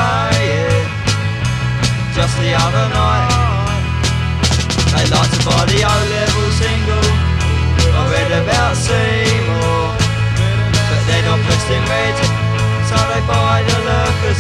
yeah. Just the other night, they like to buy the O-level single. I read about Seymour, but they're not pressed in red, so they buy the lurkers